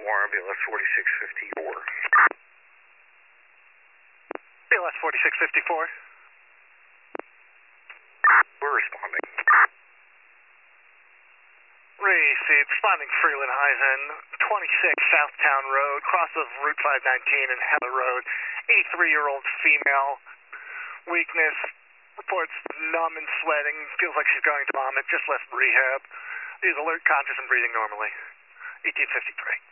BLS 4654. BLS 4654. We're responding. Received. Responding Freeland Heisen, 26 Southtown Road, cross of Route 519 and Heather Road. 83-year-old female. Weakness. Reports numb and sweating. Feels like she's going to vomit. Just left rehab. Is alert, conscious, and breathing normally. 1853.